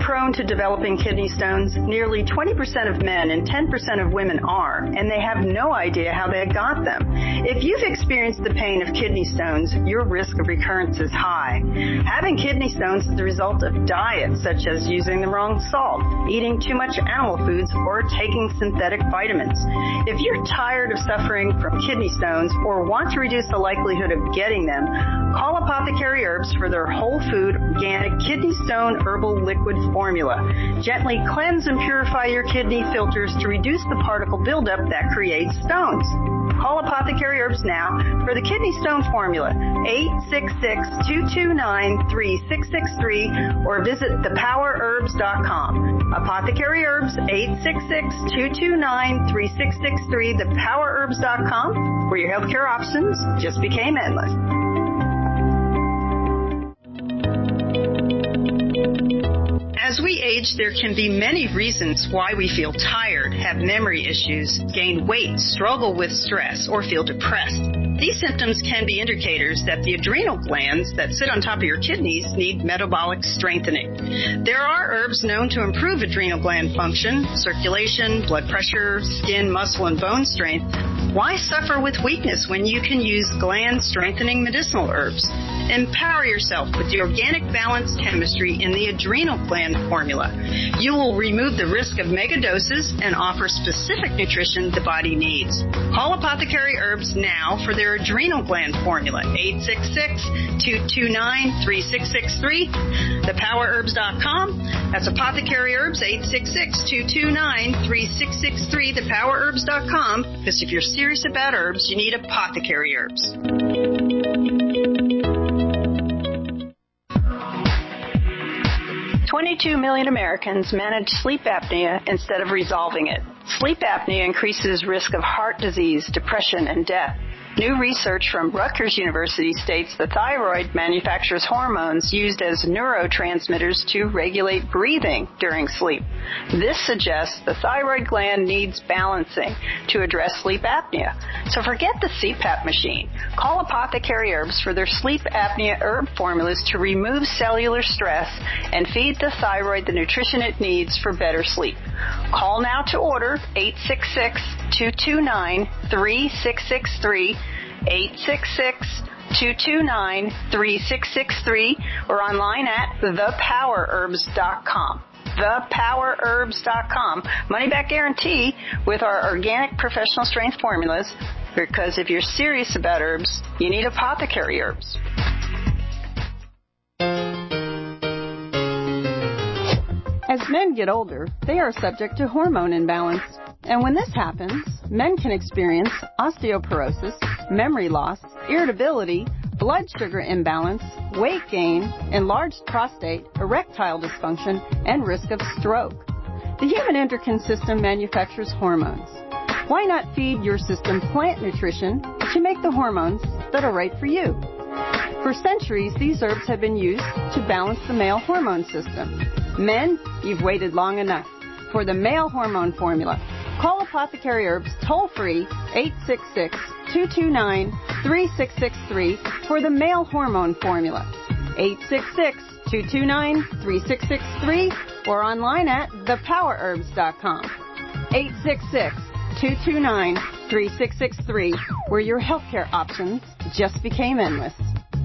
prone to developing kidney stones? Nearly 20% of men and 10% of women are, and they have no idea how they got them. If you've experienced the pain of kidney stones, your risk of recurrence is high. Having kidney stones is the result of diets such as using the wrong salt, eating too much animal foods, or taking synthetic vitamins. If you're tired of suffering from kidney stones or want to reduce the likelihood of getting them, call Apothecary Herbs for their whole food, organic kidney stone herbal liquid formula. Gently cleanse and purify your kidney filters to reduce the particle buildup that creates stones. Call Apothecary Herbs now for the kidney stone formula, 866-229-3663, or visit thepowerherbs.com. Apothecary Herbs, 866-229-3663, thepowerherbs.com, where your healthcare options just became endless. As we age, there can be many reasons why we feel tired, have memory issues, gain weight, struggle with stress, or feel depressed. These symptoms can be indicators that the adrenal glands that sit on top of your kidneys need metabolic strengthening. There are herbs known to improve adrenal gland function, circulation, blood pressure, skin, muscle, and bone strength. Why suffer with weakness when you can use gland-strengthening medicinal herbs? Empower yourself with the organic balanced chemistry in the adrenal gland formula. You will remove the risk of megadoses and offer specific nutrition the body needs. Call Apothecary Herbs now for their adrenal gland formula, 866-229-3663, thepowerherbs.com. That's Apothecary Herbs, 866-229-3663, thepowerherbs.com, because if you're serious about herbs, you need Apothecary Herbs. 22 million Americans manage sleep apnea instead of resolving it. Sleep apnea increases risk of heart disease, depression, and death. New research from Rutgers University states the thyroid manufactures hormones used as neurotransmitters to regulate breathing during sleep. This suggests the thyroid gland needs balancing to address sleep apnea. So forget the CPAP machine. Call Apothecary Herbs for their sleep apnea herb formulas to remove cellular stress and feed the thyroid the nutrition it needs for better sleep. Call now to order, 866-229-3663, 866-229-3663, or online at thepowerherbs.com. Thepowerherbs.com. Money back guarantee with our organic professional strength formulas, because if you're serious about herbs, you need Apothecary Herbs. As men get older, they are subject to hormone imbalance. And when this happens, men can experience osteoporosis, memory loss, irritability, blood sugar imbalance, weight gain, enlarged prostate, erectile dysfunction, and risk of stroke. The human endocrine system manufactures hormones. Why not feed your system plant nutrition to make the hormones that are right for you? For centuries, these herbs have been used to balance the male hormone system. Men, you've waited long enough. For the male hormone formula, call Apothecary Herbs toll-free 866-229-3663 for the male hormone formula, 866-229-3663, or online at thepowerherbs.com, 866-229-3663, where your healthcare options just became endless.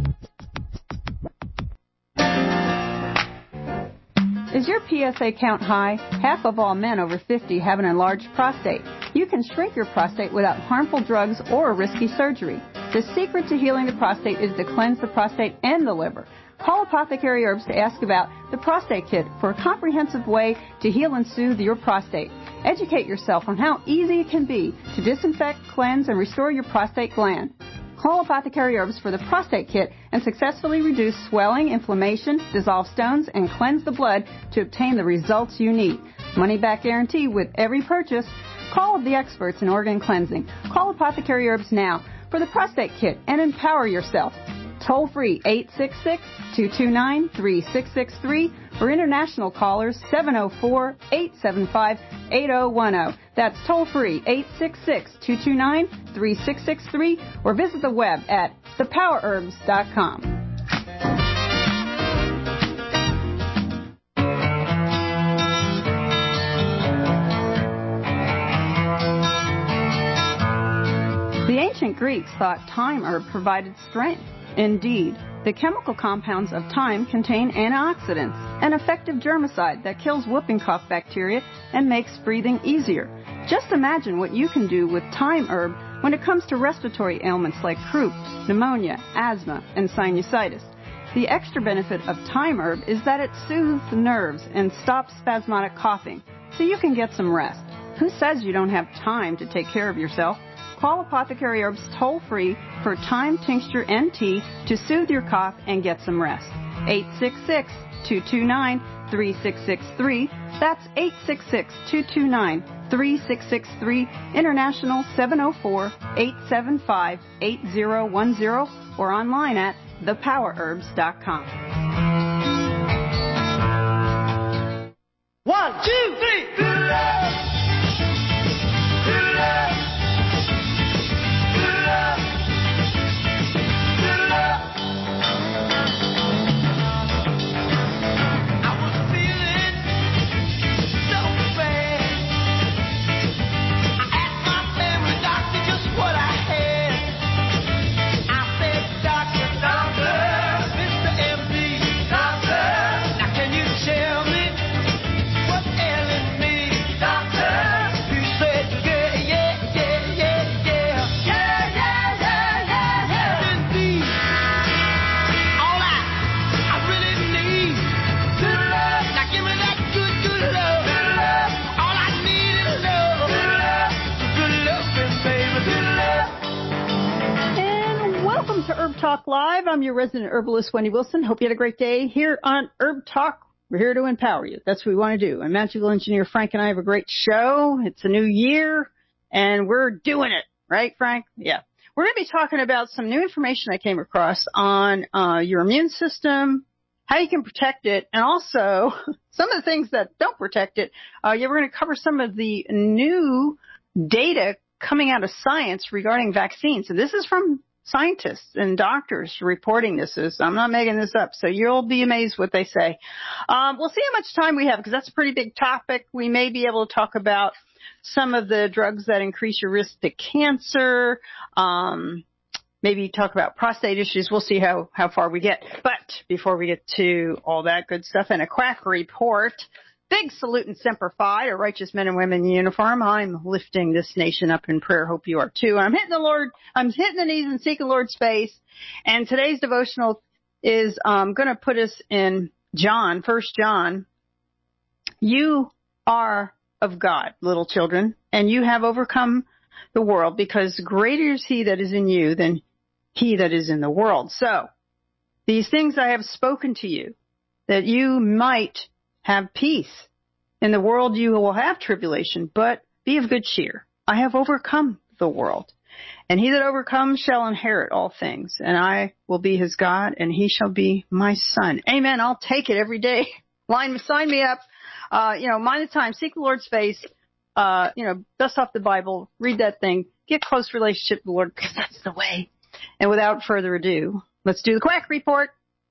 Is your PSA count high? Half of all men over 50 have an enlarged prostate. You can shrink your prostate without harmful drugs or risky surgery. The secret to healing the prostate is to cleanse the prostate and the liver. Call Apothecary Herbs to ask about the Prostate Kit for a comprehensive way to heal and soothe your prostate. Educate yourself on how easy it can be to disinfect, cleanse, and restore your prostate gland. Call Apothecary Herbs for the Prostate Kit and successfully reduce swelling, inflammation, dissolve stones, and cleanse the blood to obtain the results you need. Money back guarantee with every purchase. Call the experts in organ cleansing. Call Apothecary Herbs now for the Prostate Kit and empower yourself. Toll free 866-229-3663 for international callers 704-875-8010. That's toll free 866-229-3663 or visit the web at thepowerherbs.com. ancient Greeks thought thyme herb provided strength. Indeed, the chemical compounds of thyme contain antioxidants, an effective germicide that kills whooping cough bacteria and makes breathing easier. Just imagine what you can do with thyme herb when it comes to respiratory ailments like croup, pneumonia, asthma, and sinusitis. The extra benefit of thyme herb is that it soothes the nerves and stops spasmodic coughing, so you can get some rest. Who says you don't have time to take care of yourself? Call Apothecary Herbs toll-free for thyme tincture and tea to soothe your cough and get some rest. 866-229-3663. That's 866-229-3663. International 704-875-8010 or online at thepowerherbs.com. 1, 2, 3. Good love. Good love. Good love. Good love. I was feeling so bad. I asked my family doctor just what I had. I said, doctor, Mr. MD, doctor, now can you tell me what's ailing me, doctor? He said, yeah, indeed. All I really need, good love. Now give me that good love. Good love. All I need is love. Good love. Good loving, baby. Good love. And welcome to Herb Talk Live. I'm your resident herbalist, Wendy Wilson. Hope you had a great day here on Herb Talk. We're here to empower you. That's what we want to do. And Magical Engineer Frank and I have a great show. It's a new year, and we're doing it. Right, Frank? Yeah. We're going to be talking about some new information I came across on your immune system, how you can protect it, and also some of the things that don't protect it. We're going to cover some of the new data coming out of science regarding vaccines. And this is from scientists and doctors reporting this. I'm not making this up, so you'll be amazed what they say. We'll see how much time we have, because that's a pretty big topic. We may be able to talk about some of the drugs that increase your risk to cancer, maybe talk about prostate issues. We'll see how far we get. But before we get to all that good stuff and a quack report, big salute and semper fi to righteous men and women in uniform. I'm lifting this nation up in prayer. Hope you are too. I'm hitting the knees and seeking Lord's face. And today's devotional is going to put us in John, 1 John. You are of God, little children, and you have overcome the world, because greater is he that is in you than he that is in the world. So these things I have spoken to you, that you might have peace. In the world you will have tribulation, but be of good cheer. I have overcome the world. And he that overcomes shall inherit all things. And I will be his God, and he shall be my son. Amen. I'll take it every day. Sign me up. Mind the time. Seek the Lord's face. Dust off the Bible. Read that thing. Get close relationship with the Lord, because that's the way. And without further ado, let's do the quack report.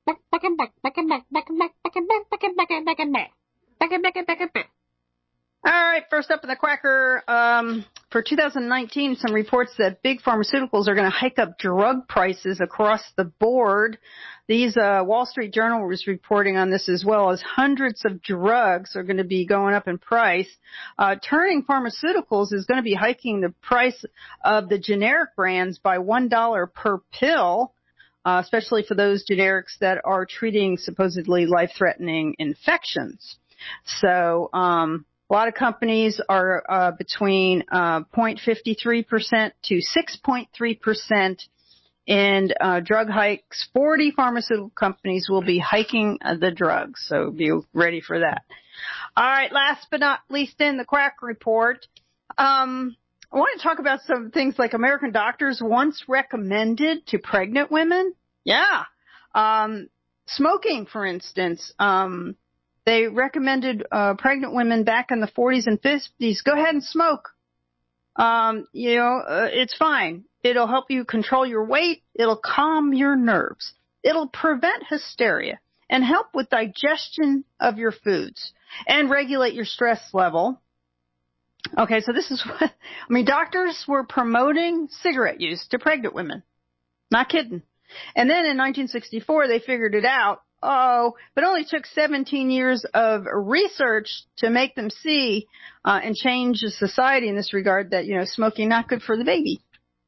All right, first up in the quacker, for 2019, some reports that big pharmaceuticals are going to hike up drug prices across the board. These Wall Street Journal was reporting on this, as well as hundreds of drugs are going to be going up in price. Turning Pharmaceuticals is going to be hiking the price of the generic brands by $1 per pill, especially for those generics that are treating supposedly life-threatening infections. So a lot of companies are between 0.53% to 6.3% in drug hikes. 40 pharmaceutical companies will be hiking the drugs, so be ready for that. All right, last but not least in the quack report, I want to talk about some things like American doctors once recommended to pregnant women. Yeah. Smoking, for instance. They recommended pregnant women back in the 40s and 50s, go ahead and smoke. It's fine. It'll help you control your weight. It'll calm your nerves. It'll prevent hysteria and help with digestion of your foods and regulate your stress level. Okay, so this is what, doctors were promoting cigarette use to pregnant women. Not kidding. And then in 1964, they figured it out. But only took 17 years of research to make them see and change the society in this regard that, smoking not good for the baby.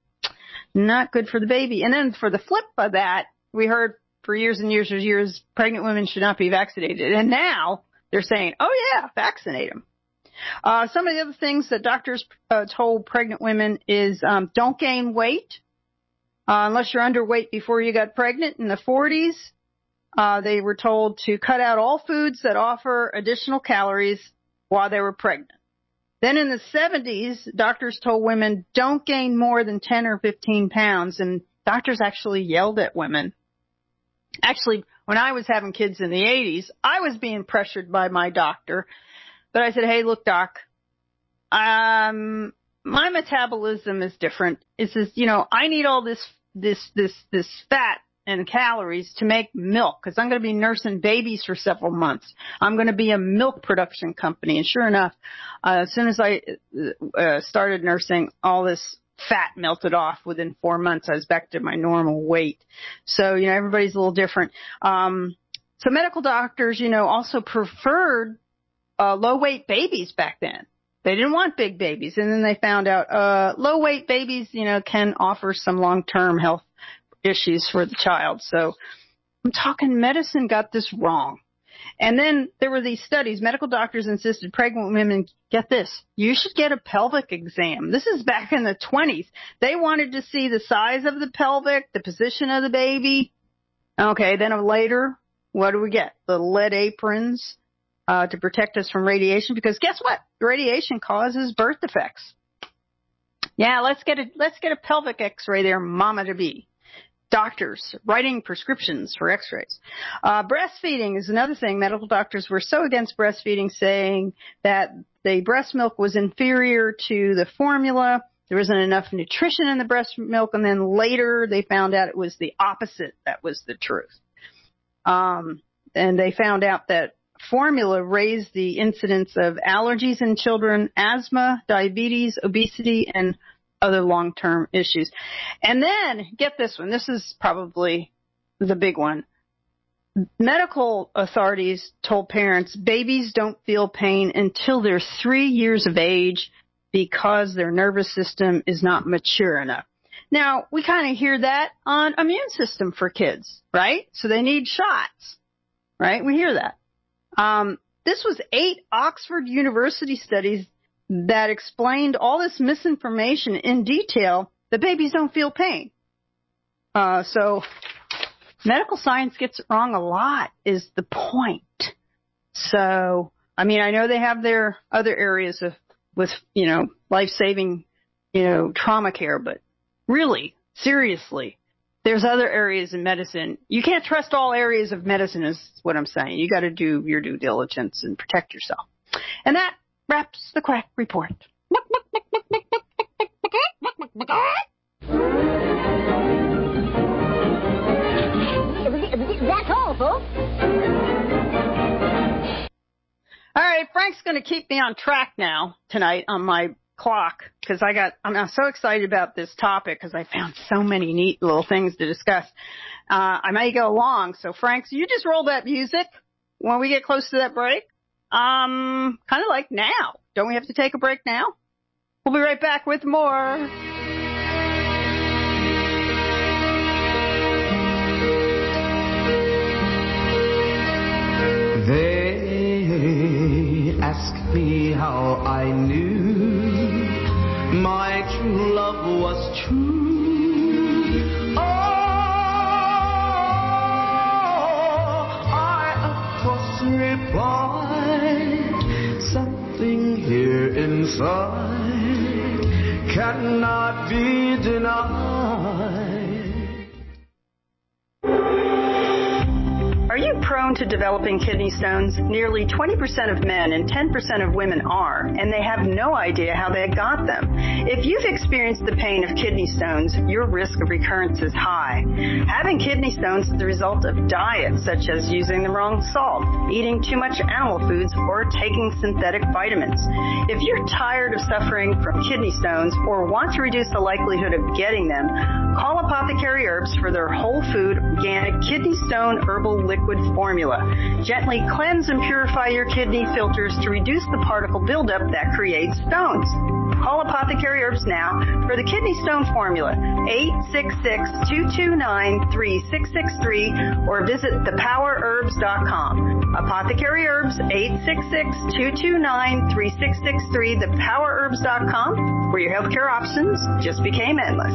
Not good for the baby. And then for the flip of that, we heard for years and years, pregnant women should not be vaccinated. And now they're saying, oh yeah, vaccinate them. Some of the other things that doctors told pregnant women is don't gain weight unless you're underweight before you got pregnant in the 40s. They were told to cut out all foods that offer additional calories while they were pregnant. Then in the 70s, doctors told women don't gain more than 10 or 15 pounds, and doctors actually yelled at women. Actually, when I was having kids in the 80s, I was being pressured by my doctor. But I said, hey, look, doc, my metabolism is different. It says, I need all this fat and calories to make milk because I'm going to be nursing babies for several months. I'm going to be a milk production company. And sure enough, as soon as I started nursing, all this fat melted off within 4 months. I was back to my normal weight. So, everybody's a little different. So medical doctors, also preferred low-weight babies back then. They didn't want big babies. And then they found out low-weight babies, can offer some long-term health issues for the child. So I'm talking medicine got this wrong. And then there were these studies. Medical doctors insisted pregnant women, get this, you should get a pelvic exam. This is back in the 20s. They wanted to see the size of the pelvic, the position of the baby. Okay, then later, what do we get? The lead aprons to protect us from radiation, because guess what? Radiation causes birth defects. Yeah, let's get a pelvic x-ray there, mama to be. Doctors writing prescriptions for x-rays. Breastfeeding is another thing. Medical doctors were so against breastfeeding, saying that the breast milk was inferior to the formula. There wasn't enough nutrition in the breast milk. And then later they found out it was the opposite that was the truth. And they found out that formula raised the incidence of allergies in children, asthma, diabetes, obesity, and other long-term issues. And then, get this one. This is probably the big one. Medical authorities told parents babies don't feel pain until they're 3 years of age because their nervous system is not mature enough. Now, we kind of hear that on immune system for kids, right? So they need shots, right? We hear that. This was 8 Oxford University studies that explained all this misinformation in detail. The babies don't feel pain. So medical science gets it wrong a lot is the point. So, I know they have their other areas with life-saving, trauma care, but really, seriously, there's other areas in medicine. You can't trust all areas of medicine is what I'm saying. You got to do your due diligence and protect yourself. And that wraps the Quack Report. That's all, folks. All right, Frank's going to keep me on track now tonight on my clock because I'm so excited about this topic because I found so many neat little things to discuss. I may go long, so Frank, so you just roll that music when we get close to that break. Kind of like now. Don't we have to take a break now? We'll be right back with more. They ask me how I knew my true love was true. Oh, I of course replied, something here inside cannot be denied. Are you prone to developing kidney stones, nearly 20% of men and 10% of women are, and they have no idea how they got them. If you've experienced the pain of kidney stones, your risk of recurrence is high. Having kidney stones is the result of diets such as using the wrong salt, eating too much animal foods, or taking synthetic vitamins. If you're tired of suffering from kidney stones or want to reduce the likelihood of getting them, call Apothecary Herbs for their whole food, organic kidney stone herbal liquid formula. Gently cleanse and purify your kidney filters to reduce the particle buildup that creates stones. Call Apothecary Herbs now for the kidney stone formula, 866-229-3663, or visit thepowerherbs.com. Apothecary Herbs, 866-229-3663, thepowerherbs.com, where your healthcare options just became endless.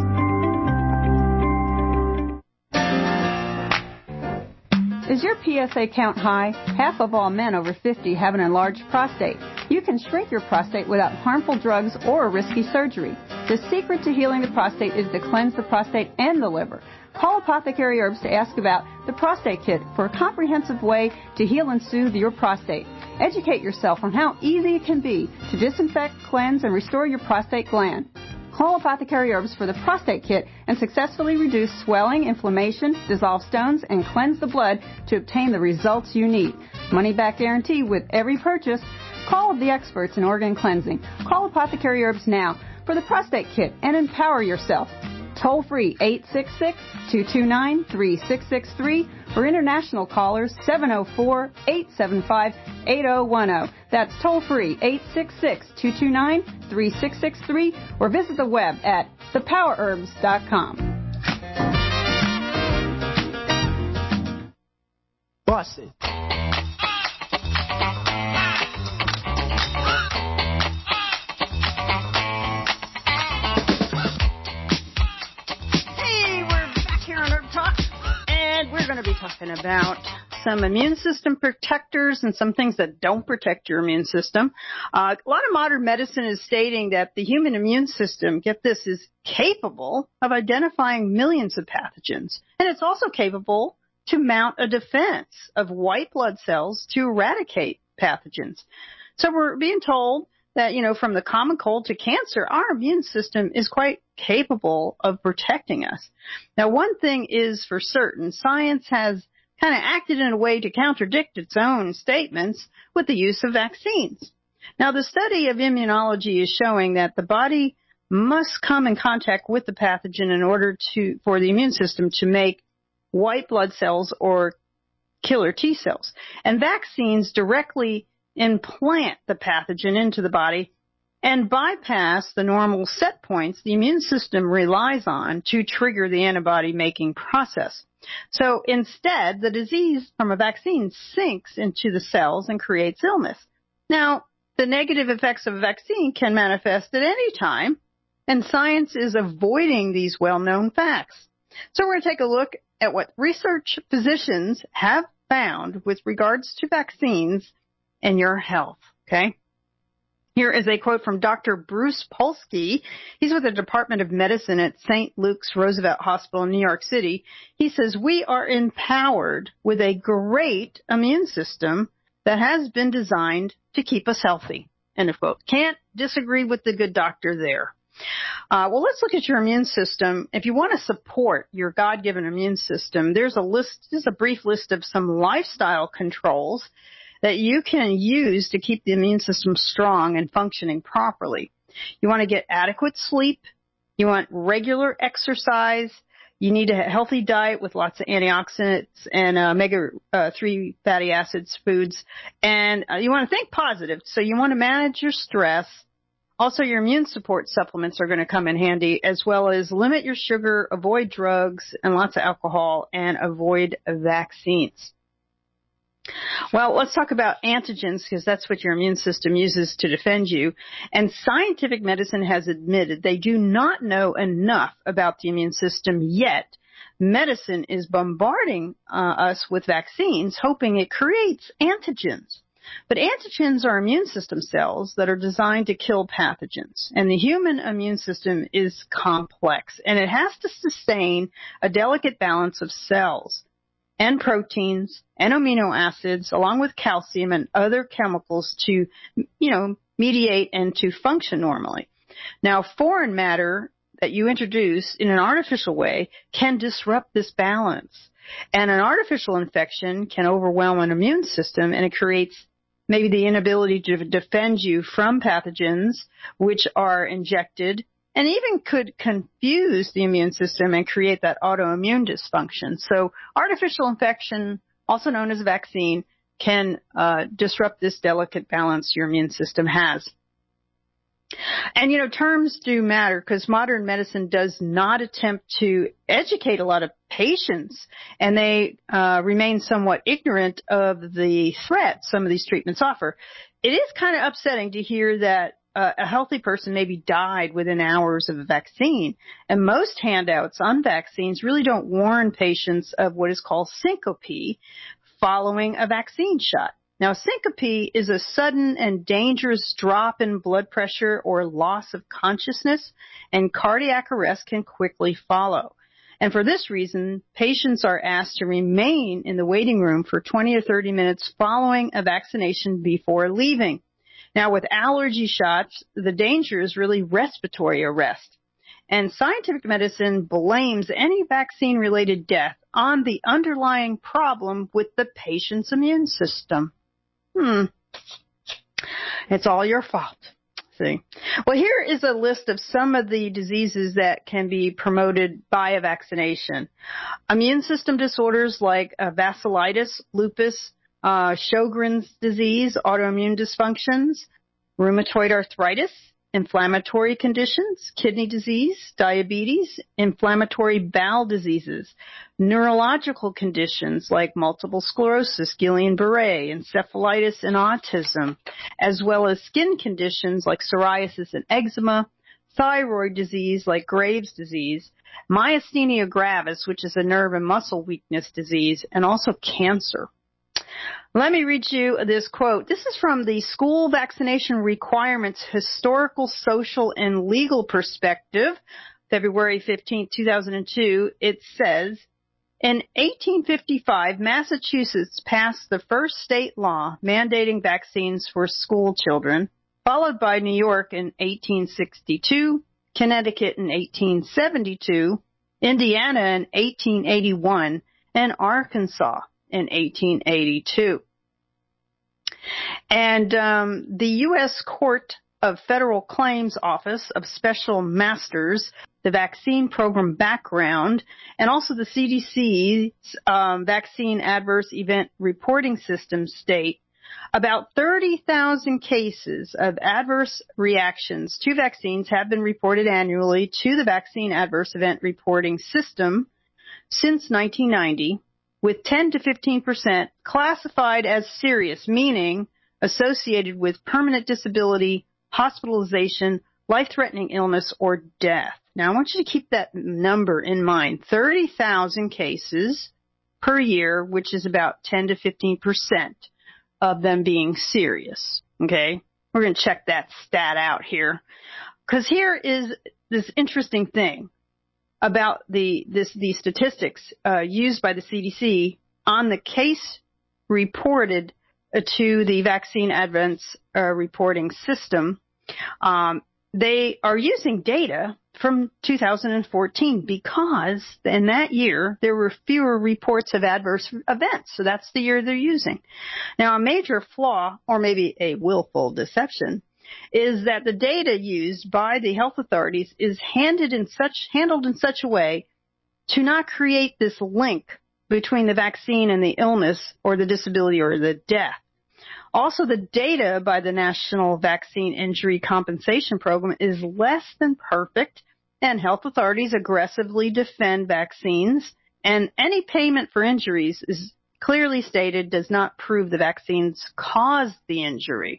Is your PSA count high? Half of all men over 50 have an enlarged prostate. You can shrink your prostate without harmful drugs or risky surgery. The secret to healing the prostate is to cleanse the prostate and the liver. Call Apothecary Herbs to ask about the Prostate Kit for a comprehensive way to heal and soothe your prostate. Educate yourself on how easy it can be to disinfect, cleanse, and restore your prostate gland. Call Apothecary Herbs for the Prostate Kit and successfully reduce swelling, inflammation, dissolve stones, and cleanse the blood to obtain the results you need. Money back guarantee with every purchase. Call the experts in organ cleansing. Call Apothecary Herbs now for the Prostate Kit and empower yourself. Toll free 866-229-3663 or international callers 704-875-8010. That's toll free 866-229-3663 or visit the web at thepowerherbs.com. Bust it. We're going to be talking about some immune system protectors and some things that don't protect your immune system. A lot of modern medicine is stating that the human immune system, get this, is capable of identifying millions of pathogens. And it's also capable to mount a defense of white blood cells to eradicate pathogens. So we're being told that, from the common cold to cancer, our immune system is quite capable of protecting us. Now, one thing is for certain, science has kind of acted in a way to contradict its own statements with the use of vaccines. Now, the study of immunology is showing that the body must come in contact with the pathogen in order for the immune system to make white blood cells or killer T cells. And vaccines directly implant the pathogen into the body and bypass the normal set points the immune system relies on to trigger the antibody-making process. So instead, the disease from a vaccine sinks into the cells and creates illness. Now, the negative effects of a vaccine can manifest at any time, and science is avoiding these well-known facts. So we're going to take a look at what research physicians have found with regards to vaccines and your health, okay? Here is a quote from Dr. Bruce Polsky. He's with the Department of Medicine at St. Luke's Roosevelt Hospital in New York City. He says, we are empowered with a great immune system that has been designed to keep us healthy, end of quote. Can't disagree with the good doctor there. Well, let's look at your immune system. If you want to support your God-given immune system, there's a brief list of some lifestyle controls that you can use to keep the immune system strong and functioning properly. You want to get adequate sleep. You want regular exercise. You need a healthy diet with lots of antioxidants and omega-3 fatty acids foods. And you want to think positive. So you want to manage your stress. Also, your immune support supplements are going to come in handy, as well as limit your sugar, avoid drugs and lots of alcohol, and avoid vaccines. Well, let's talk about antigens, because that's what your immune system uses to defend you. And scientific medicine has admitted they do not know enough about the immune system yet. Medicine is bombarding us with vaccines, hoping it creates antigens. But antigens are immune system cells that are designed to kill pathogens. And the human immune system is complex, and it has to sustain a delicate balance of cells. and proteins and amino acids, along with calcium and other chemicals to, mediate and to function normally. Now, foreign matter that you introduce in an artificial way can disrupt this balance. And an artificial infection can overwhelm an immune system, and it creates maybe the inability to defend you from pathogens which are injected, and even could confuse the immune system and create that autoimmune dysfunction. So artificial infection, also known as a vaccine, can disrupt this delicate balance your immune system has. And, terms do matter because modern medicine does not attempt to educate a lot of patients, and they remain somewhat ignorant of the threat some of these treatments offer. It is kind of upsetting to hear that a healthy person maybe died within hours of a vaccine, and most handouts on vaccines really don't warn patients of what is called syncope following a vaccine shot. Now, syncope is a sudden and dangerous drop in blood pressure or loss of consciousness, and cardiac arrest can quickly follow. And for this reason, patients are asked to remain in the waiting room for 20 or 30 minutes following a vaccination before leaving. Now, with allergy shots, the danger is really respiratory arrest. And scientific medicine blames any vaccine-related death on the underlying problem with the patient's immune system. It's all your fault. See? Well, here is a list of some of the diseases that can be promoted by a vaccination. Immune system disorders like vasculitis, lupus, Sjogren's disease, autoimmune dysfunctions, rheumatoid arthritis, inflammatory conditions, kidney disease, diabetes, inflammatory bowel diseases, neurological conditions like multiple sclerosis, Guillain-Barré, encephalitis, and autism, as well as skin conditions like psoriasis and eczema, thyroid disease like Graves' disease, myasthenia gravis, which is a nerve and muscle weakness disease, and also cancer. Let me read you this quote. This is from the School Vaccination Requirements Historical, Social, and Legal Perspective, February 15, 2002. It says, in 1855, Massachusetts passed the first state law mandating vaccines for school children, followed by New York in 1862, Connecticut in 1872, Indiana in 1881, and Arkansas in 1882. And the U.S. Court of Federal Claims Office of Special Masters, the vaccine program background, and also the CDC's vaccine adverse event reporting system state about 30,000 cases of adverse reactions to vaccines have been reported annually to the vaccine adverse event reporting system since 1990. With 10 to 15% classified as serious, meaning associated with permanent disability, hospitalization, life-threatening illness, or death. Now, I want you to keep that number in mind. 30,000 cases per year, which is about 10 to 15% of them being serious. Okay? We're going to check that stat out here. Because here is this interesting thing about the statistics used by the CDC on the case reported to the vaccine adverse reporting system. They are using data from 2014 because in that year there were fewer reports of adverse events. So that's the year they're using. Now, a major flaw, or maybe a willful deception, is that the data used by the health authorities is handled in such a way to not create this link between the vaccine and the illness or the disability or the death. Also, the data by the National Vaccine Injury Compensation Program is less than perfect, and health authorities aggressively defend vaccines, and any payment for injuries is clearly stated does not prove the vaccines caused the injury.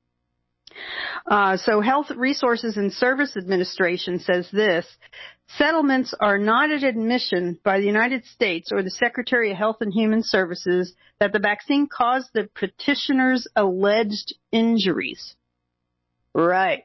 So Health Resources and Service Administration says this: settlements are not an admission by the United States or the Secretary of Health and Human Services that the vaccine caused the petitioner's alleged injuries. Right.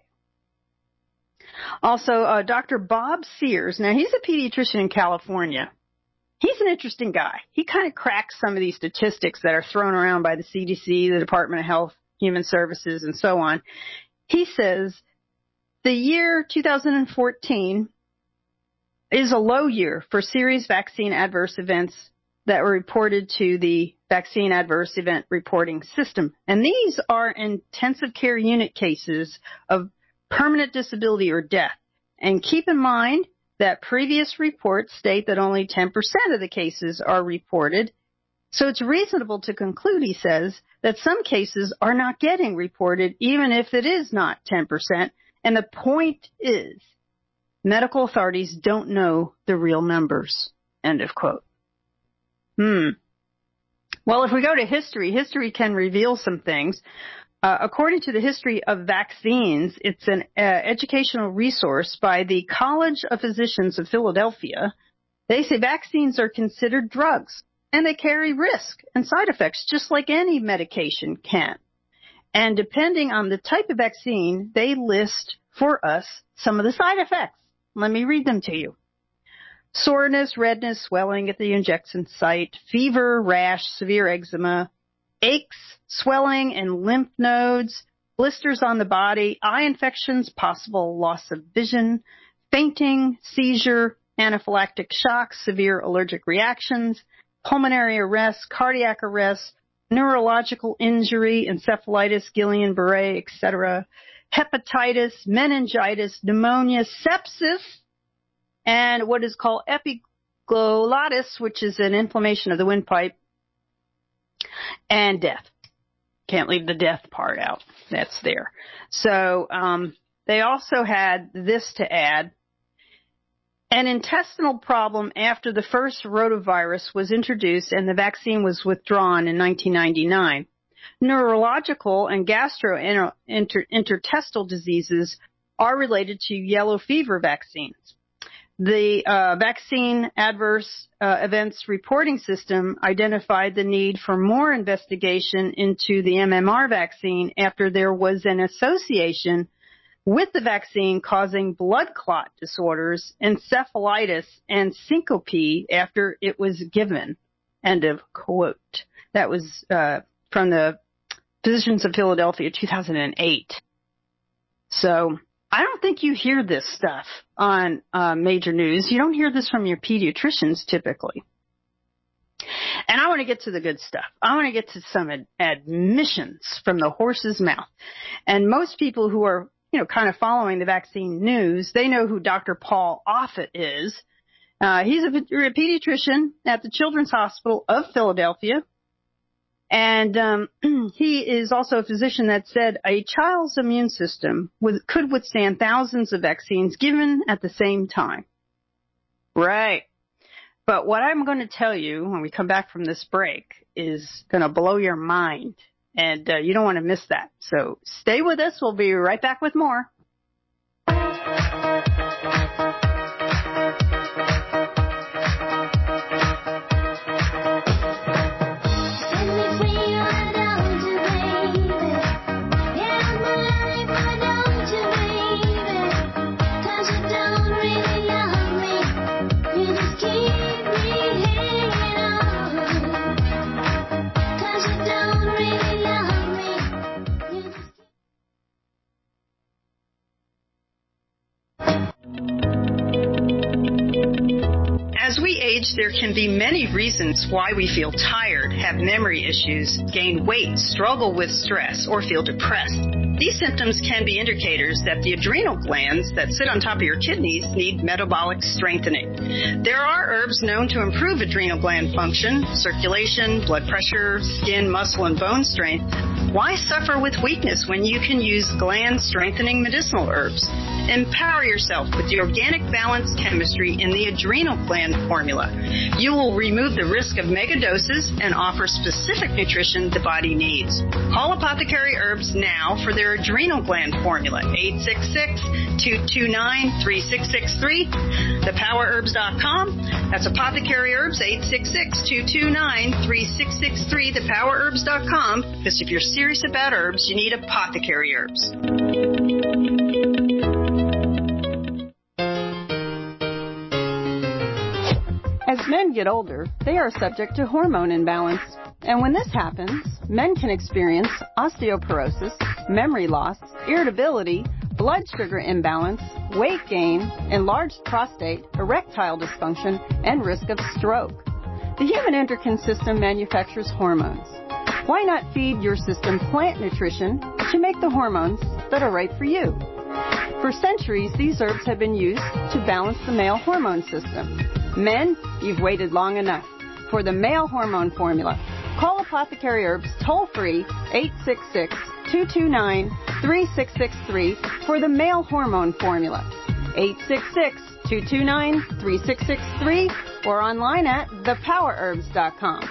Also, Dr. Bob Sears, now he's a pediatrician in California. he's an interesting guy. He kind of cracks some of these statistics that are thrown around by the CDC, the Department of Health, Human Services, and so on. He says the year 2014 is a low year for serious vaccine adverse events that were reported to the Vaccine Adverse Event Reporting System. And these are intensive care unit cases of permanent disability or death. And keep in mind that previous reports state that only 10% of the cases are reported. So it's reasonable to conclude, he says, that some cases are not getting reported, even if it is not 10%. And the point is, medical authorities don't know the real numbers. End of quote. Well, if we go to history, history can reveal some things. According to the History of Vaccines, it's an educational resource by the College of Physicians of Philadelphia. They say vaccines are considered drugs, and they carry risk and side effects just like any medication can. And depending on the type of vaccine, they list for us some of the side effects. Let me read them to you. Soreness, redness, swelling at the injection site, fever, rash, severe eczema, aches, swelling in lymph nodes, blisters on the body, eye infections, possible loss of vision, fainting, seizure, anaphylactic shock, severe allergic reactions, pulmonary arrest, cardiac arrest, neurological injury, encephalitis, Guillain-Barré, etc., hepatitis, meningitis, pneumonia, sepsis, and what is called epiglottitis, which is an inflammation of the windpipe, and death. Can't leave the death part out. That's there. So they also had this to add. An intestinal problem after the first rotavirus was introduced and the vaccine was withdrawn in 1999. Neurological and gastrointestinal diseases are related to yellow fever vaccines. The Vaccine Adverse Events Reporting System identified the need for more investigation into the MMR vaccine after there was an association with the vaccine causing blood clot disorders, encephalitis, and syncope after it was given. End of quote. That was from the Physicians of Philadelphia, 2008. So I don't think you hear this stuff on major news. You don't hear this from your pediatricians typically. And I want to get to the good stuff. I want to get to some admissions from the horse's mouth. And most people who are, kind of following the vaccine news, they know who Dr. Paul Offit is. He's a pediatrician at the Children's Hospital of Philadelphia. And he is also a physician that said a child's immune system could withstand thousands of vaccines given at the same time. Right. But what I'm going to tell you when we come back from this break is going to blow your mind. And you don't want to miss that. So stay with us. We'll be right back with more. As we age, there can be many reasons why we feel tired, have memory issues, gain weight, struggle with stress, or feel depressed. These symptoms can be indicators that the adrenal glands that sit on top of your kidneys need metabolic strengthening. There are herbs known to improve adrenal gland function, circulation, blood pressure, skin, muscle, and bone strength. Why suffer with weakness when you can use gland-strengthening medicinal herbs? Empower yourself with the organic balance chemistry in the adrenal gland formula. You will remove the risk of mega doses and offer specific nutrition the body needs. Call Apothecary Herbs now for their adrenal gland formula, 866-229-3663, thepowerherbs.com. That's Apothecary Herbs, 866-229-3663, thepowerherbs.com. Because if you're serious about herbs, you need Apothecary Herbs. As men get older, they are subject to hormone imbalance. And when this happens, men can experience osteoporosis, memory loss, irritability, blood sugar imbalance, weight gain, enlarged prostate, erectile dysfunction, and risk of stroke. The human endocrine system manufactures hormones. Why not feed your system plant nutrition to make the hormones that are right for you? For centuries, these herbs have been used to balance the male hormone system. Men, you've waited long enough. For the male hormone formula, call Apothecary Herbs toll-free 866-229-3663 for the male hormone formula. 866-229-3663 or online at thepowerherbs.com.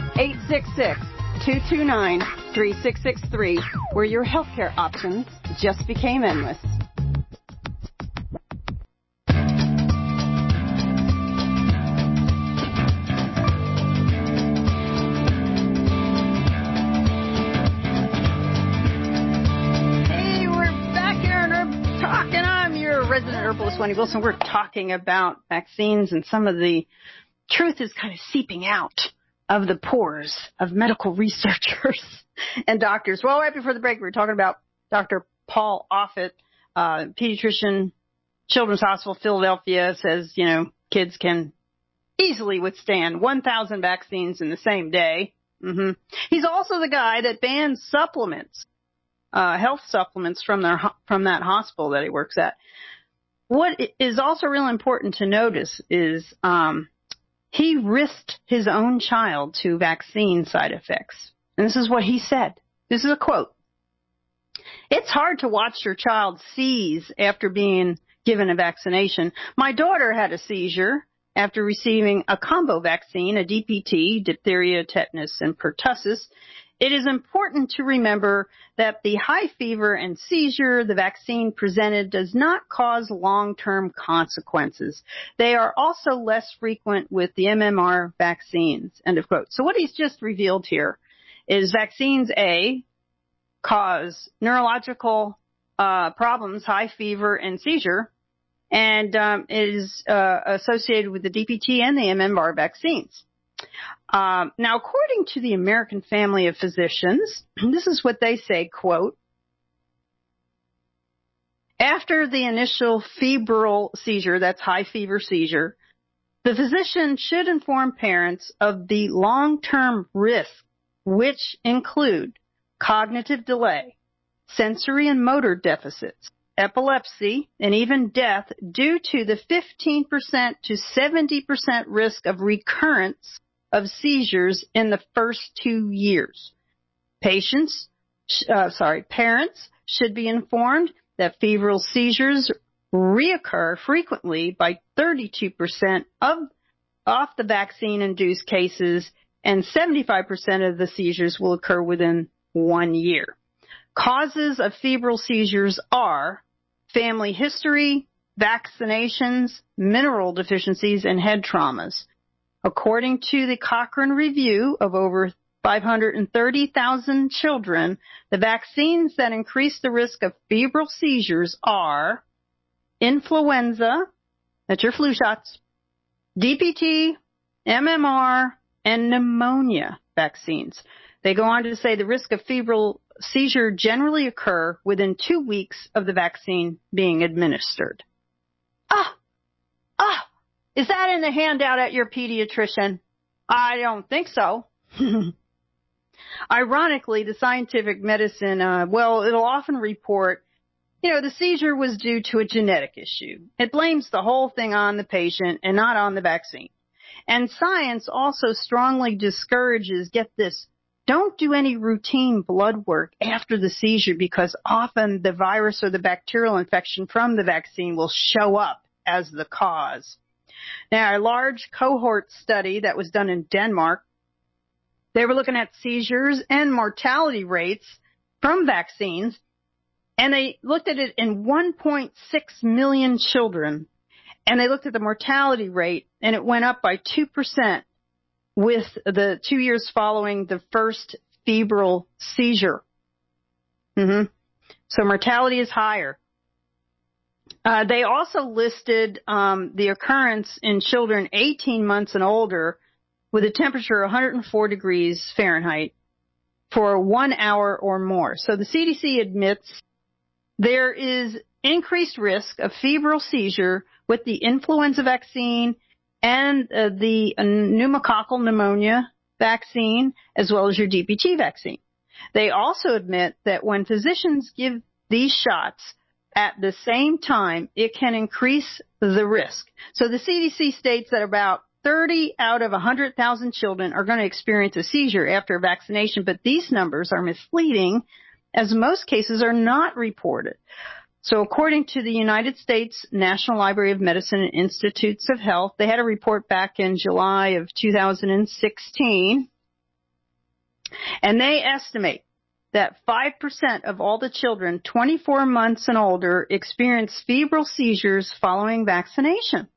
866-229-3663, where your healthcare options just became endless. Resident herbalist Wendy Wilson. We're talking about vaccines, and some of the truth is kind of seeping out of the pores of medical researchers and doctors. Well, right before the break, we were talking about Dr. Paul Offit, pediatrician, Children's Hospital, Philadelphia, says, kids can easily withstand 1,000 vaccines in the same day. He's also the guy that bans supplements, health supplements from that hospital that he works at. What is also real important to notice is he risked his own child to vaccine side effects. And this is what he said. This is a quote. "It's hard to watch your child seize after being given a vaccination. My daughter had a seizure after receiving a combo vaccine, a DPT, diphtheria, tetanus, and pertussis. It is important to remember that the high fever and seizure the vaccine presented does not cause long-term consequences. They are also less frequent with the MMR vaccines." End of quote. So what he's just revealed here is vaccines, A, cause neurological problems, high fever and seizure, and is associated with the DPT and the MMR vaccines. Now, according to the American Family of Physicians, this is what they say, quote, "After the initial febrile seizure," that's high fever seizure, "the physician should inform parents of the long-term risks, which include cognitive delay, sensory and motor deficits, epilepsy, and even death due to the 15% to 70% risk of recurrence of seizures in the first 2 years. Parents should be informed that febrile seizures reoccur frequently by 32% off the vaccine-induced cases, and 75% of the seizures will occur within 1 year. Causes of febrile seizures are family history, vaccinations, mineral deficiencies, and head traumas. According to the Cochrane Review of over 530,000 children, the vaccines that increase the risk of febrile seizures are influenza, that's your flu shots, DPT, MMR, and pneumonia vaccines. They go on to say the risk of febrile seizure generally occur within 2 weeks of the vaccine being administered. Is that in the handout at your pediatrician? I don't think so. Ironically, the scientific medicine, it'll often report, the seizure was due to a genetic issue. It blames the whole thing on the patient and not on the vaccine. And science also strongly discourages, get this, don't do any routine blood work after the seizure because often the virus or the bacterial infection from the vaccine will show up as the cause. Now, a large cohort study that was done in Denmark, they were looking at seizures and mortality rates from vaccines, and they looked at it in 1.6 million children, and they looked at the mortality rate, and it went up by 2% with the 2 years following the first febrile seizure. So mortality is higher. They also listed the occurrence in children 18 months and older with a temperature of 104 degrees Fahrenheit for 1 hour or more. So the CDC admits there is increased risk of febrile seizure with the influenza vaccine and the pneumococcal pneumonia vaccine, as well as your DPT vaccine. They also admit that when physicians give these shots at the same time, it can increase the risk. So the CDC states that about 30 out of 100,000 children are going to experience a seizure after vaccination, but these numbers are misleading as most cases are not reported. So according to the United States National Library of Medicine and Institutes of Health, they had a report back in July of 2016, and they estimate that 5% of all the children 24 months and older experience febrile seizures following vaccination.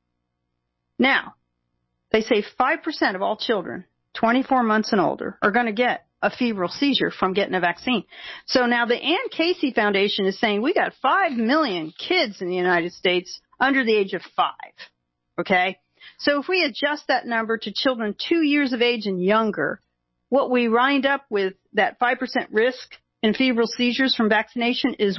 Now, they say 5% of all children 24 months and older are going to get a febrile seizure from getting a vaccine. So now the Ann Casey Foundation is saying we got 5 million kids in the United States under the age of 5. Okay? So if we adjust that number to children 2 years of age and younger, what we wind up with, that 5% risk in febrile seizures from vaccination, is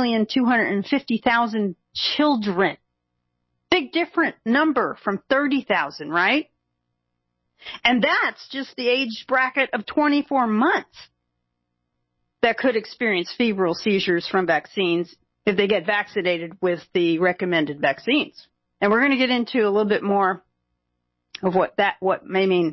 1,250,000 children. Big different number from 30,000, right? And that's just the age bracket of 24 months that could experience febrile seizures from vaccines if they get vaccinated with the recommended vaccines. And we're going to get into a little bit more of what that may mean.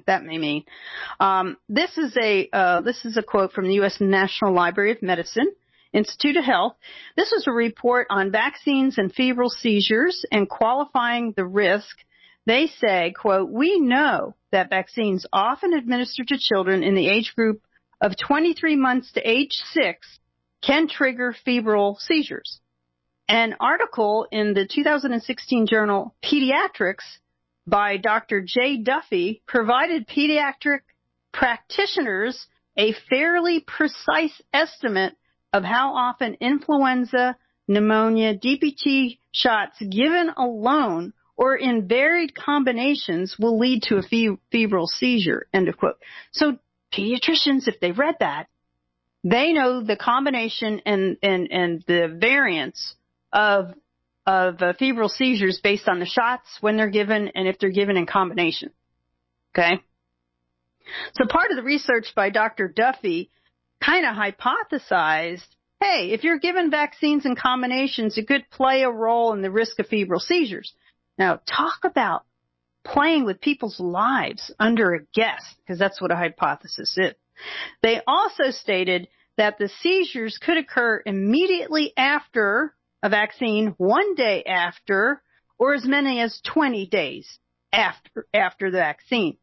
This is a quote from the U.S. National Library of Medicine, Institute of Health. This was a report on vaccines and febrile seizures and qualifying the risk. They say, quote, "We know that vaccines often administered to children in the age group of 23 months to age 6 can trigger febrile seizures." An article in the 2016 journal Pediatrics by Dr. Jay Duffy provided pediatric practitioners a fairly precise estimate of how often influenza, pneumonia, DPT shots given alone or in varied combinations will lead to a febrile seizure, end of quote. So pediatricians, if they read that, they know the combination and the variance of febrile seizures based on the shots, when they're given, and if they're given in combination. Okay? So part of the research by Dr. Duffy kind of hypothesized, hey, if you're given vaccines in combinations, it could play a role in the risk of febrile seizures. Now, talk about playing with people's lives under a guess, because that's what a hypothesis is. They also stated that the seizures could occur immediately after a vaccine, 1 day after, or as many as 20 days after the vaccine.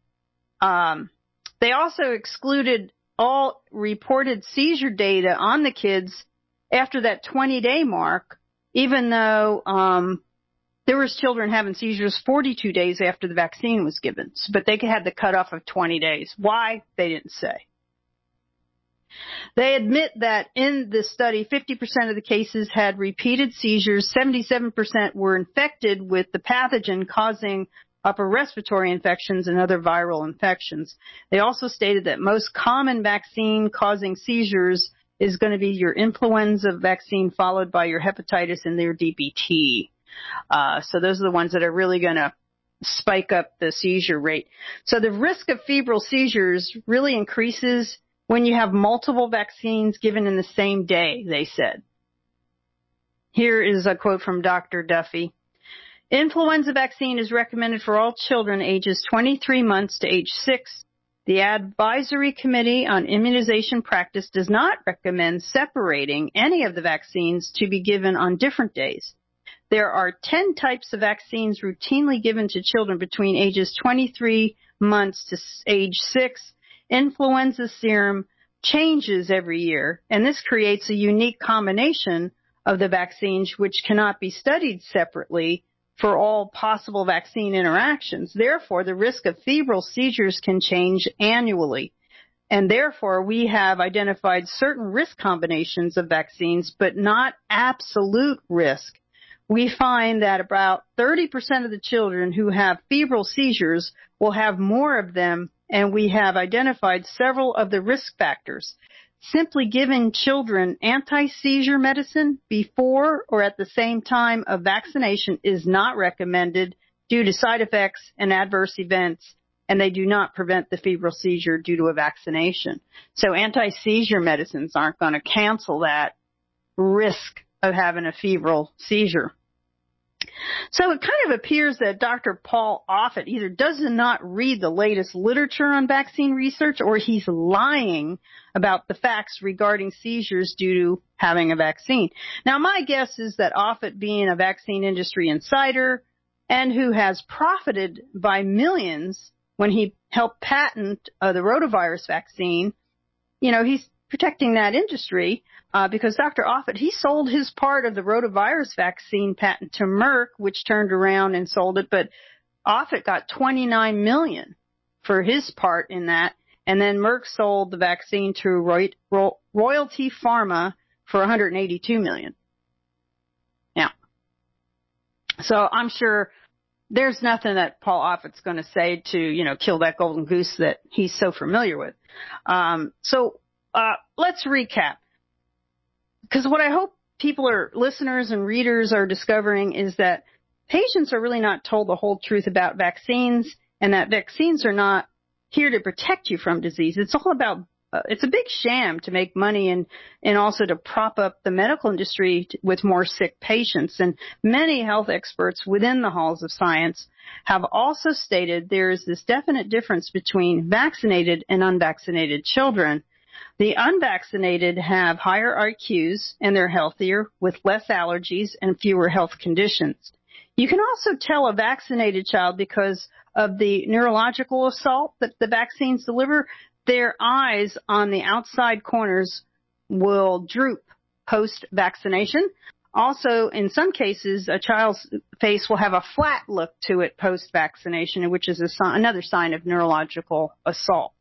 They also excluded all reported seizure data on the kids after that 20-day mark, even though there was children having seizures 42 days after the vaccine was given, but they had the cutoff of 20 days. Why? They didn't say. They admit that in this study, 50% of the cases had repeated seizures, 77% were infected with the pathogen causing upper respiratory infections and other viral infections. They also stated that most common vaccine causing seizures is going to be your influenza vaccine followed by your hepatitis and their DPT. So those are the ones that are really going to spike up the seizure rate. So the risk of febrile seizures really increases when you have multiple vaccines given in the same day, they said. Here is a quote from Dr. Duffy. Influenza vaccine is recommended for all children ages 23 months to age 6. The Advisory Committee on Immunization Practice does not recommend separating any of the vaccines to be given on different days. There are 10 types of vaccines routinely given to children between ages 23 months to age 6. Influenza serum changes every year, and this creates a unique combination of the vaccines which cannot be studied separately for all possible vaccine interactions. Therefore, the risk of febrile seizures can change annually, and therefore we have identified certain risk combinations of vaccines, but not absolute risk. we find that about 30% of the children who have febrile seizures will have more of them, and we have identified several of the risk factors. Simply giving children anti-seizure medicine before or at the same time of vaccination is not recommended due to side effects and adverse events, and they do not prevent the febrile seizure due to a vaccination. So anti-seizure medicines aren't going to cancel that risk of having a febrile seizure. So it kind of appears that Dr. Paul Offit either does not read the latest literature on vaccine research, or he's lying about the facts regarding seizures due to having a vaccine. Now, my guess is that Offit, being a vaccine industry insider and who has profited by millions when he helped patent the rotavirus vaccine, he's protecting that industry because Dr. Offit, he sold his part of the rotavirus vaccine patent to Merck, which turned around and sold it, but Offit got $29 million for his part in that, and then Merck sold the vaccine to Royalty Pharma for $182 million. Now, so I'm sure there's nothing that Paul Offit's going to say to, kill that golden goose that he's so familiar with. Let's recap. Because what I hope listeners and readers are discovering is that patients are really not told the whole truth about vaccines, and that vaccines are not here to protect you from disease. It's all about, it's a big sham to make money and also to prop up the medical industry with more sick patients. And many health experts within the halls of science have also stated there is this definite difference between vaccinated and unvaccinated children. The unvaccinated have higher IQs and they're healthier with less allergies and fewer health conditions. You can also tell a vaccinated child because of the neurological assault that the vaccines deliver. Their eyes on the outside corners will droop post-vaccination. Also, in some cases, a child's face will have a flat look to it post-vaccination, which is another sign of neurological assault.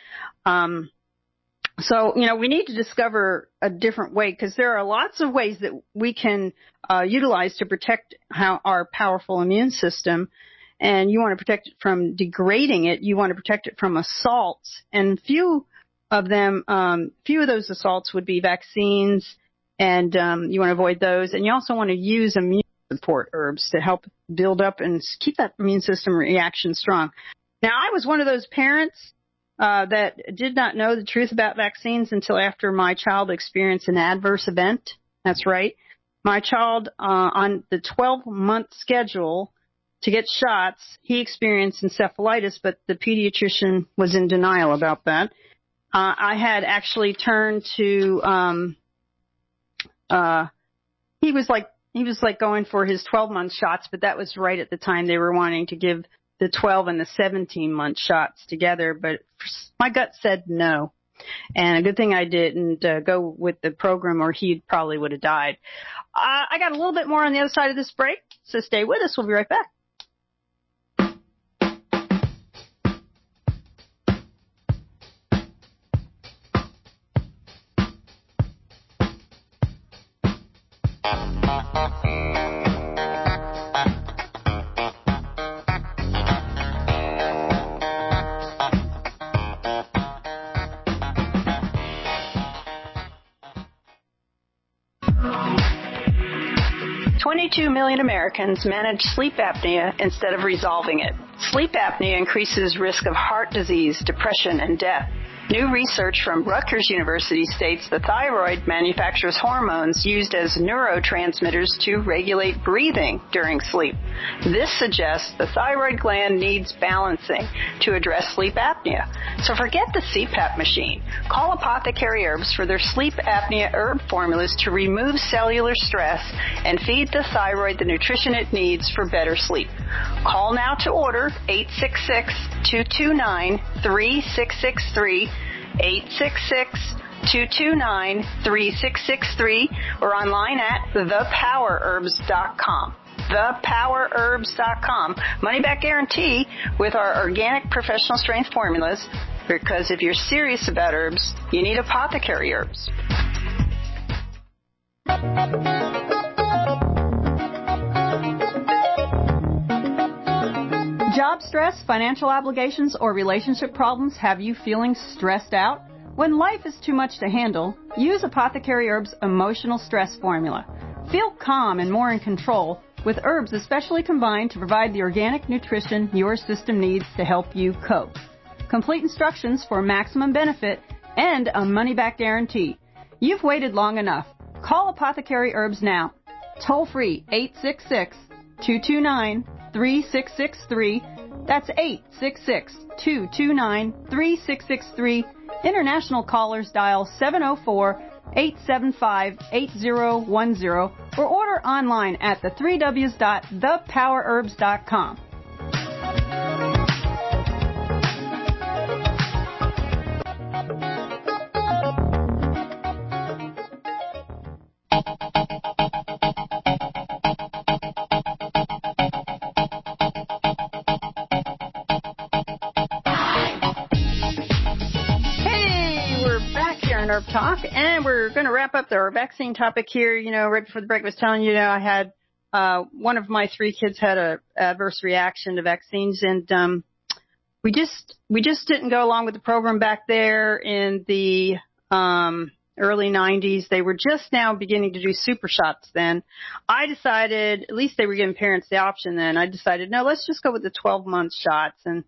So, we need to discover a different way, because there are lots of ways that we can utilize to protect our powerful immune system. And you want to protect it from degrading it. You want to protect it from assaults. And few of those assaults would be vaccines, and you want to avoid those. And you also want to use immune support herbs to help build up and keep that immune system reaction strong. Now, I was one of those parents that did not know the truth about vaccines until after my child experienced an adverse event. That's right. My child, on the 12-month schedule to get shots, he experienced encephalitis, but the pediatrician was in denial about that. I had actually turned to, he was like going for his 12-month shots, but that was right at the time they were wanting to give the 12 and the 17-month shots together, but my gut said no. And a good thing I didn't go with the program, or he probably would have died. I got a little bit more on the other side of this break, so stay with us. We'll be right back. 22 million Americans manage sleep apnea instead of resolving it. Sleep apnea increases risk of heart disease, depression, and death. New research from Rutgers University states the thyroid manufactures hormones used as neurotransmitters to regulate breathing during sleep. This suggests the thyroid gland needs balancing to address sleep apnea. So forget the CPAP machine. Call Apothecary Herbs for their sleep apnea herb formulas to remove cellular stress and feed the thyroid the nutrition it needs for better sleep. Call now to order 866-229-3663, 866-229-3663, or online at thepowerherbs.com. thepowerherbs.com. Money back guarantee with our organic professional strength formulas, because if you're serious about herbs, you need Apothecary Herbs. Job stress, financial obligations, or relationship problems have you feeling stressed out? When life is too much to handle, use Apothecary Herbs Emotional Stress Formula. Feel calm and more in control with herbs especially combined to provide the organic nutrition your system needs to help you cope. Complete instructions for maximum benefit and a money-back guarantee. You've waited long enough. Call Apothecary Herbs now. Toll free 866-229-3663. That's 866-229-3663. International callers dial 704-875-8010 or order online at the3ws.thepowerherbs.com. Herb Talk, and we're going to wrap up our vaccine topic here. You know, right before the break I was telling you, I had one of my 3 kids had a adverse reaction to vaccines, and we just didn't go along with the program back there in the early 90s. They were just now beginning to do super shots then. I decided, at least they were giving parents the option then, I decided, no, let's just go with the 12-month shots. And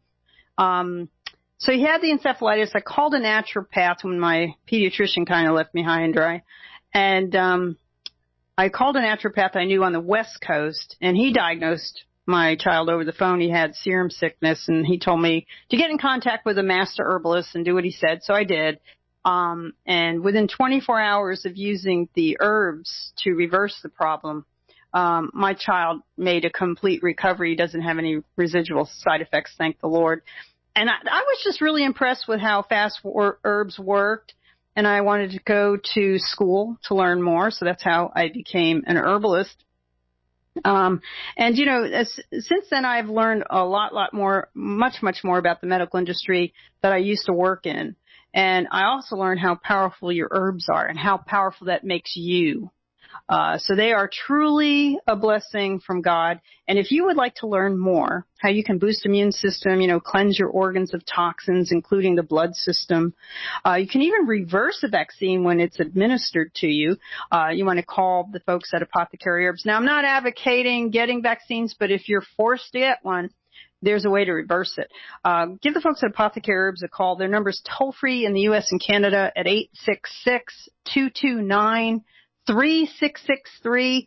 so he had the encephalitis. I called a naturopath when my pediatrician kind of left me high and dry. And I called a naturopath I knew on the West Coast, and he diagnosed my child over the phone. He had serum sickness, and he told me to get in contact with a master herbalist and do what he said. So I did. And within 24 hours of using the herbs to reverse the problem, my child made a complete recovery. He doesn't have any residual side effects, thank the Lord. And I was just really impressed with how fast herbs worked, and I wanted to go to school to learn more, so that's how I became an herbalist. And, you know, since then I've learned a lot more, much more about the medical industry that I used to work in. And I also learned how powerful your herbs are and how powerful that makes you. So they are truly a blessing from God. And if you would like to learn more, how you can boost immune system, you know, cleanse your organs of toxins, including the blood system. You can even reverse a vaccine when it's administered to you. You want to call the folks at Apothecary Herbs. Now, I'm not advocating getting vaccines, but if you're forced to get one, there's a way to reverse it. Give the folks at Apothecary Herbs a call. Their number's toll free in the U.S. and Canada at 866-229-3663,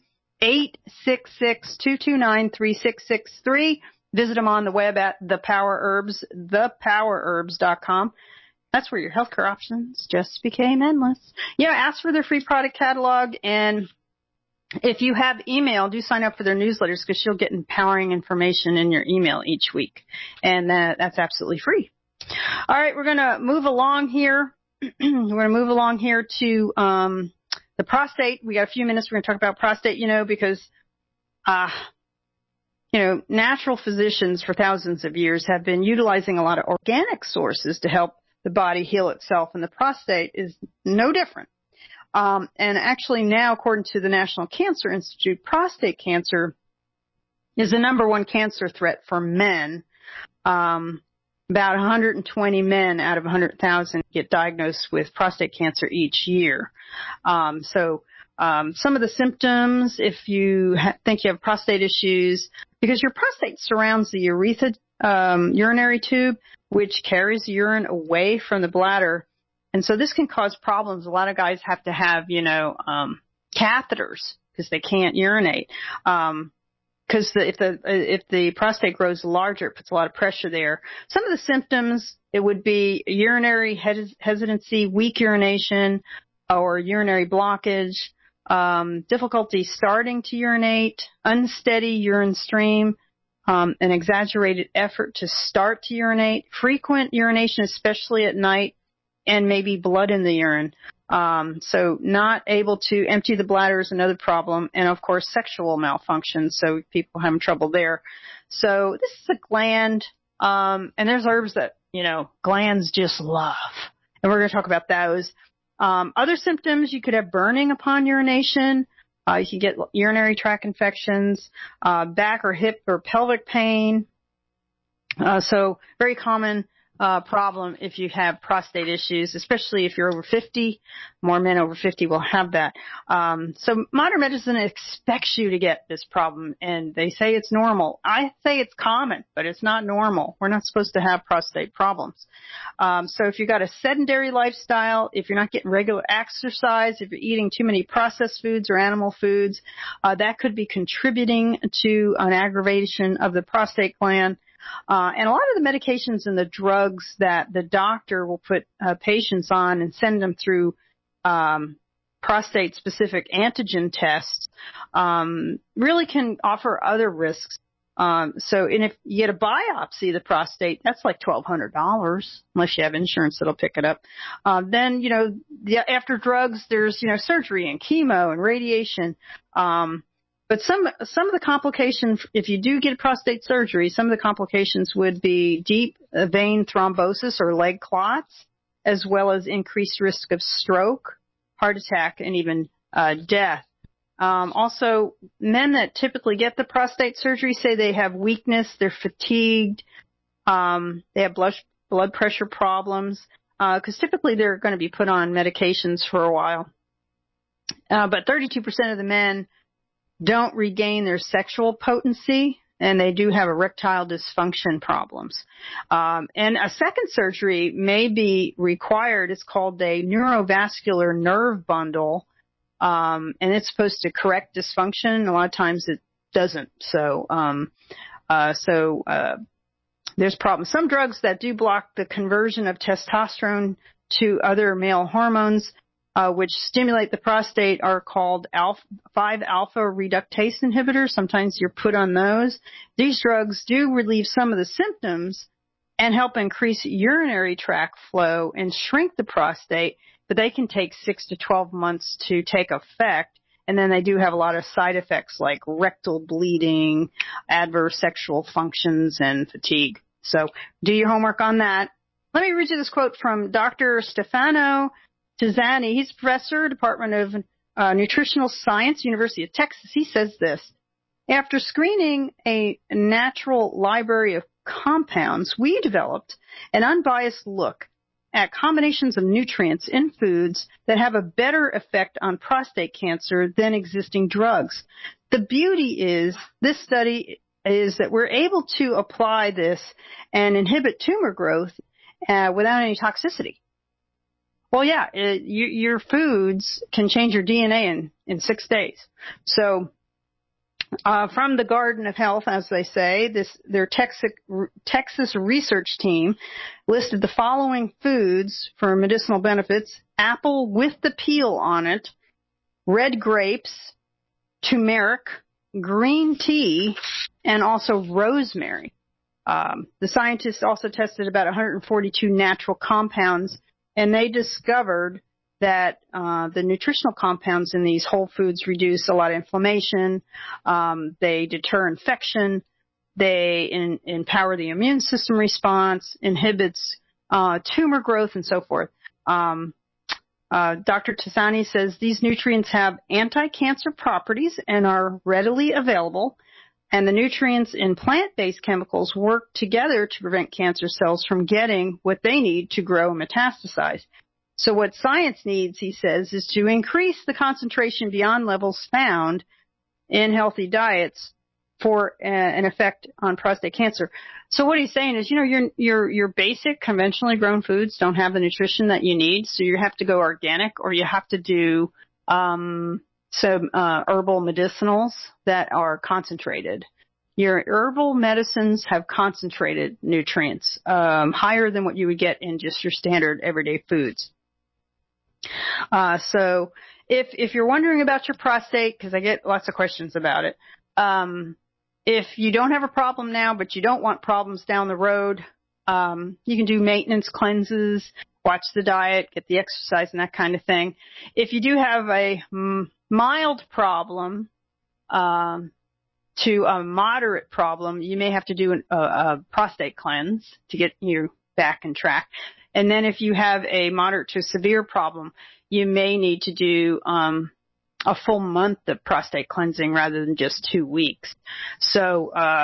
866-229-3663. Visit them on the web at The Power Herbs, thepowerherbs.com. That's where your healthcare options just became endless. Yeah, ask for their free product catalog, and if you have email, do sign up for their newsletters because you'll get empowering information in your email each week, and that's absolutely free. All right, we're going to move along here. To the prostate. We got a few minutes. We're going to talk about prostate, you know, because, you know, natural physicians for thousands of years have been utilizing a lot of organic sources to help the body heal itself, and the prostate is no different. And actually now, according to the National Cancer Institute, prostate cancer is the number 1 cancer threat for men. About 120 men out of 100,000 get diagnosed with prostate cancer each year. So some of the symptoms, if you think you have prostate issues, because your prostate surrounds the urinary tube, which carries urine away from the bladder. And so this can cause problems. A lot of guys have to have, you know, catheters because they can't urinate. Because if the prostate grows larger, it puts a lot of pressure there. Some of the symptoms, it would be urinary hesitancy, weak urination, or urinary blockage, difficulty starting to urinate, unsteady urine stream, an exaggerated effort to start to urinate, frequent urination, especially at night, and maybe blood in the urine. So not able to empty the bladder is another problem. And of course, sexual malfunction. So people having trouble there. So this is a gland. And there's herbs that, you know, glands just love. And we're going to talk about those. Other symptoms, you could have burning upon urination. You can get urinary tract infections, back or hip or pelvic pain, So very common problem if you have prostate issues, especially if you're over 50. More men over 50 will have that. So modern medicine expects you to get this problem, and they say it's normal. I say it's common, but it's not normal. We're not supposed to have prostate problems. So if you've got a sedentary lifestyle, if you're not getting regular exercise, if you're eating too many processed foods or animal foods, that could be contributing to an aggravation of the prostate gland. And a lot of the medications and the drugs that the doctor will put patients on and send them through prostate-specific antigen tests really can offer other risks. And if you get a biopsy of the prostate, that's like $1,200 unless you have insurance that'll pick it up. Then, after drugs, there's, surgery and chemo and radiation. But some of the complications, if you do get prostate surgery, some of the complications would be deep vein thrombosis or leg clots, as well as increased risk of stroke, heart attack, and even death. Also, men that typically get the prostate surgery say they have weakness, they're fatigued, they have blood pressure problems, because typically they're going to be put on medications for a while. But 32% of the men don't regain their sexual potency, and they do have erectile dysfunction problems. And a second surgery may be required. It's called a neurovascular nerve bundle, and it's supposed to correct dysfunction. A lot of times it doesn't. So there's problems. Some drugs that do block the conversion of testosterone to other male hormones, which stimulate the prostate, are called 5-alpha reductase inhibitors. Sometimes you're put on those. These drugs do relieve some of the symptoms and help increase urinary tract flow and shrink the prostate, but they can take 6 to 12 months to take effect. And then they do have a lot of side effects like rectal bleeding, adverse sexual functions, and fatigue. So do your homework on that. Let me read you this quote from Dr. Stefano Tizzani. He's professor, Department of Nutritional Science, University of Texas. He says this: after screening a natural library of compounds, we developed an unbiased look at combinations of nutrients in foods that have a better effect on prostate cancer than existing drugs. The beauty is this study is that we're able to apply this and inhibit tumor growth without any toxicity. Well, yeah, your foods can change your DNA in 6 days. So, from the Garden of Health, as they say, their Texas research team listed the following foods for medicinal benefits: apple with the peel on it, red grapes, turmeric, green tea, and also rosemary. The scientists also tested about 142 natural compounds, and they discovered that the nutritional compounds in these whole foods reduce a lot of inflammation. They deter infection. They empower the immune system response, inhibits tumor growth, and so forth. Dr. Tizzani says these nutrients have anti-cancer properties and are readily available. And the nutrients in plant-based chemicals work together to prevent cancer cells from getting what they need to grow and metastasize. So what science needs, he says, is to increase the concentration beyond levels found in healthy diets for an effect on prostate cancer. So what he's saying is, your basic conventionally grown foods don't have the nutrition that you need, so you have to go organic, or you have to do some herbal medicinals that are concentrated. Your herbal medicines have concentrated nutrients, higher than what you would get in just your standard everyday foods. So if you're wondering about your prostate, because I get lots of questions about it, if you don't have a problem now, but you don't want problems down the road, you can do maintenance cleanses, watch the diet, get the exercise, and that kind of thing. If you do have a mild problem to a moderate problem, you may have to do a prostate cleanse to get you back on track. And then if you have a moderate to severe problem, you may need to do a full month of prostate cleansing rather than just 2 weeks. So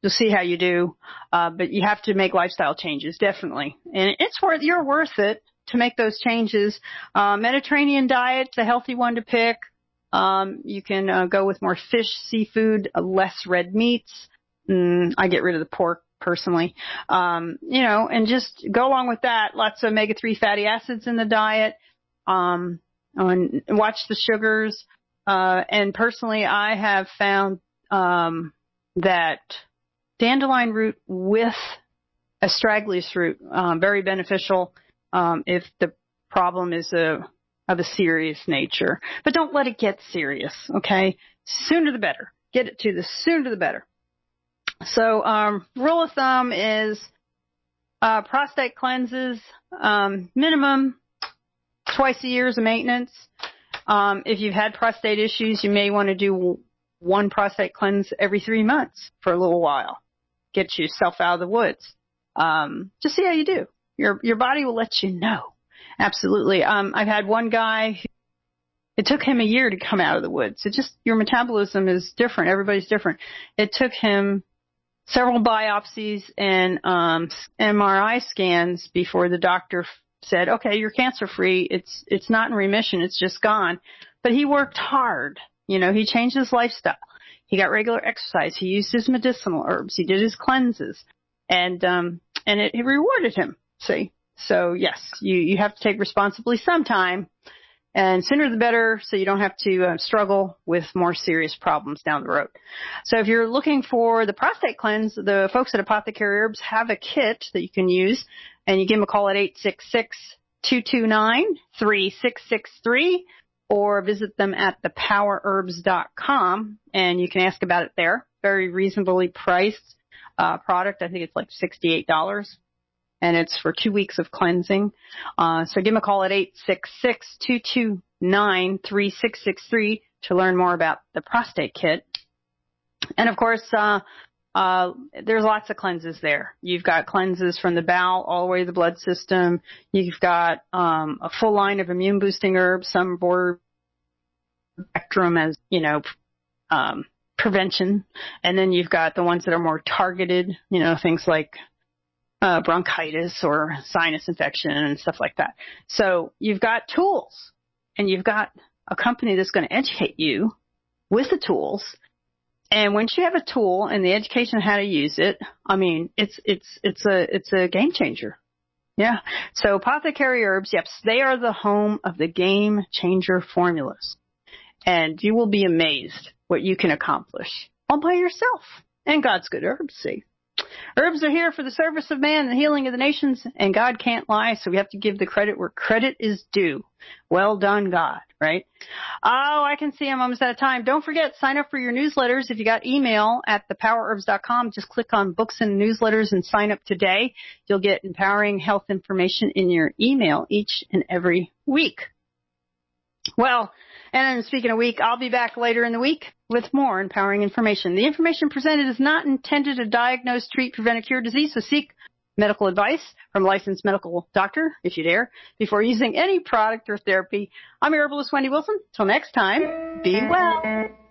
You'll see how you do. But you have to make lifestyle changes, definitely. And you're worth it to make those changes. Mediterranean diet's a healthy one to pick. You can go with more fish, seafood, less red meats. I get rid of the pork personally. And just go along with that. Lots of omega-3 fatty acids in the diet. And watch the sugars. And personally, I have found that dandelion root with astragalus root very beneficial if the problem is of a serious nature. But don't let it get serious, okay? Sooner the better. Get it to the sooner the better. So rule of thumb is prostate cleanses minimum twice a year as a maintenance. If you've had prostate issues, you may want to do one prostate cleanse every 3 months for a little while. Get yourself out of the woods. Just see how you do. Your body will let you know. Absolutely. I've had one guy, it took him a year to come out of the woods. Your metabolism is different. Everybody's different. It took him several biopsies and MRI scans before the doctor said, okay, you're cancer free. It's not in remission. It's just gone. But he worked hard. He changed his lifestyle. He got regular exercise. He used his medicinal herbs. He did his cleanses, and it rewarded him. See, so yes, you have to take responsibly sometime, and sooner the better, so you don't have to struggle with more serious problems down the road. So if you're looking for the prostate cleanse, the folks at Apothecary Herbs have a kit that you can use, and you give them a call at 866-229-3663. Or visit them at thepowerherbs.com, and you can ask about it there. Very reasonably priced product. I think it's like $68, and it's for 2 weeks of cleansing. So give them a call at 866-229-3663 to learn more about the prostate kit. And, of course, there's lots of cleanses there. You've got cleanses from the bowel all the way to the blood system. You've got a full line of immune-boosting herbs, some broad spectrum as, prevention. And then you've got the ones that are more targeted, things like bronchitis or sinus infection and stuff like that. So you've got tools, and you've got a company that's going to educate you with the tools. And once you have a tool and the education on how to use it, it's a game changer. Yeah. So Apothecary Herbs, yes, they are the home of the game changer formulas. And you will be amazed what you can accomplish all by yourself. And God's good herbs, see. Herbs are here for the service of man and the healing of the nations, and God can't lie, so we have to give the credit where credit is due. Well done, God, right? Oh, I can see I'm almost out of time. Don't forget, sign up for your newsletters. If you got email at thepowerherbs.com, just click on books and newsletters and sign up today. You'll get empowering health information in your email each and every week. Well, and then speaking of week, I'll be back later in the week with more empowering information. The information presented is not intended to diagnose, treat, prevent, or cure disease, so seek medical advice from a licensed medical doctor, if you dare, before using any product or therapy. I'm your herbalist, Wendy Wilson. Till next time, be well.